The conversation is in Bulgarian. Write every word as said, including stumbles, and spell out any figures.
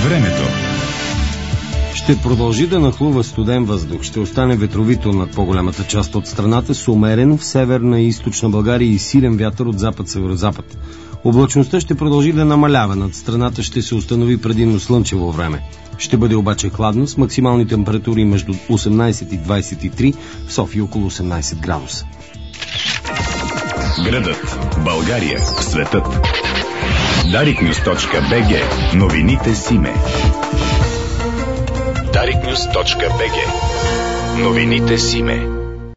Времето. Ще продължи да нахлува студен въздух. Ще остане ветровито над по-голямата част от страната с умерен в северна и източна България и силен вятър от запад-северозапад. Облачността ще продължи да намалява. Над страната ще се установи предимно слънчево време. Ще бъде обаче хладно с максимални температури между осемнайсет и двайсет и три, в София около осемнайсет градуса. Градът, България, светът. дарик нюз точка би джи. Новините с име. дарик нюз точка би джи. Новините с име.